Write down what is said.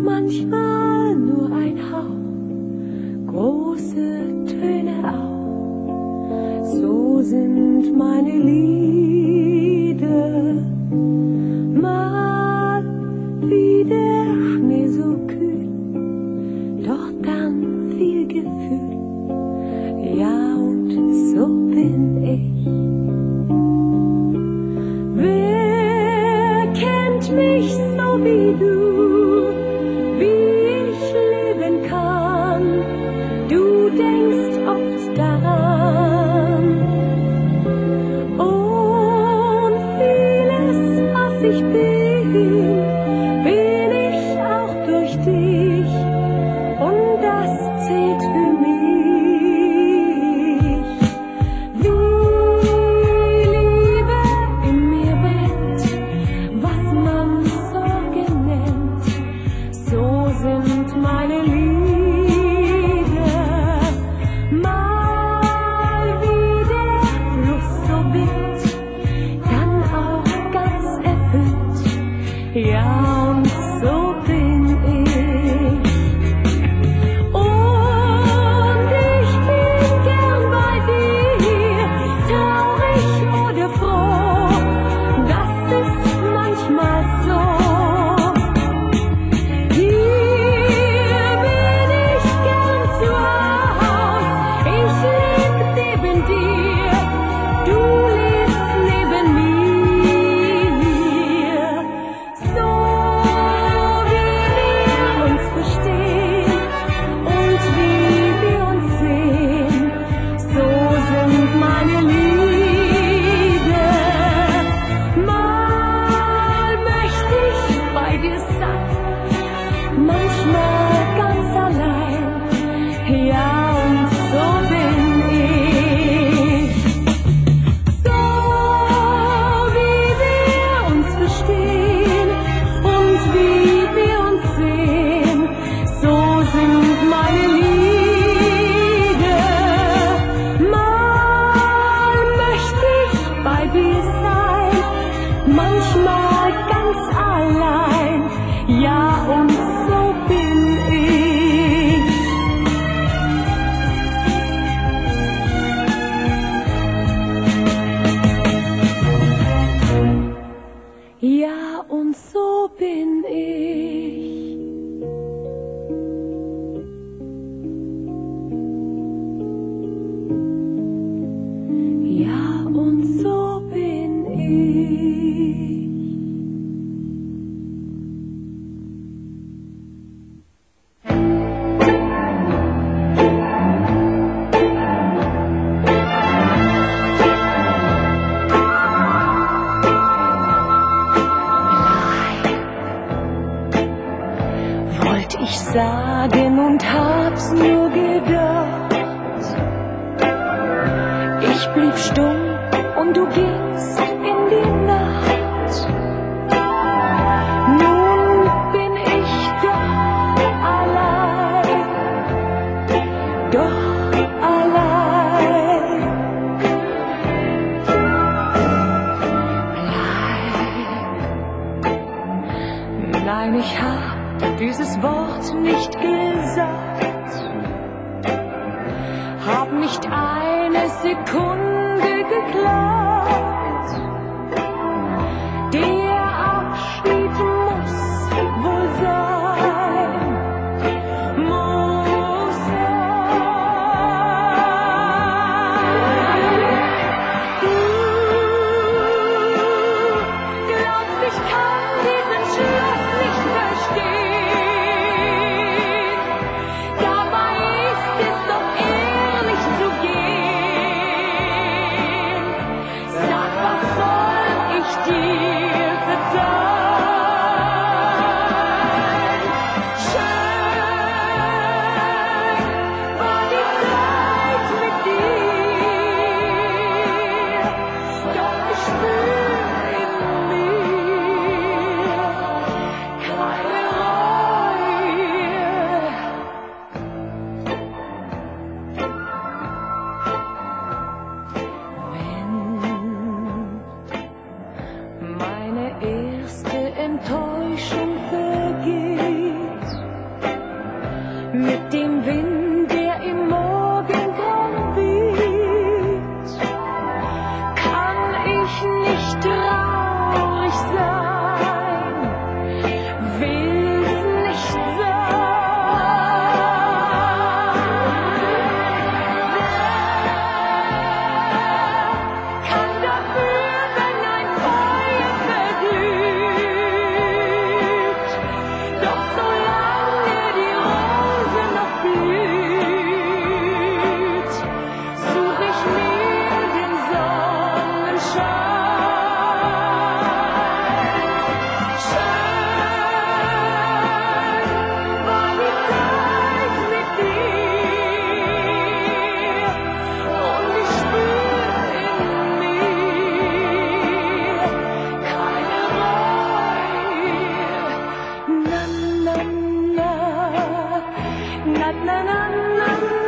manchmal nur ein Hauch, große Töne auch, so sind meine Lieder. Mal wie der Schnee so kühl, doch dann viel Gefühl, ja und so bin ich. Wer kennt mich so wie du, wie ich leben kann? Du denkst oft daran und vieles, was ich bin, bin ich auch durch dich und das zählt für mich. Wie Liebe in mir brennt, was man Sorge nennt, so sind meine Lieder. Mal wie der Fluss so wild, dann auch ganz erfüllt, ja und so bin ich. Und ich bin gern bei dir, traurig oder froh, das ist manchmal so. Hier bin ich gern zu Haus, ich leb neben dir, du lebst neben mir. So wie wir uns verstehen und wie wir uns sehen, so sind meine Lieder. Mal möchte ich bei dir sein, manchmal ganz allein, ja und so bin ich. So wie wir uns verstehen und wie wir uns sehen, so sind meine Lieder. Mal möchte ich bei dir sein, manchmal ganz allein, ja und so bin ich. Ja und so bin ich. Ja und so bin ich. Wollt ich sagen und hab's nur gedacht. Ich blieb stumm und du gingst in die Nacht. Nun bin ich doch allein, doch allein. Bleib. Nein, ich hab dieses Wort nicht gesagt, hab nicht eine Sekunde geglaubt. Der Abschied muss wohl sein, muss sein. Du glaubst, ich kann diesen Schluss nicht verstehen. Dabei ist es doch ehrlich zu gehen. Sag, was soll ich dir verzeihen? Schön war die Zeit mit dir, doch ich spür in mir keine Reue. Wenn meine erste Enttäuschung vergeht, Na na na na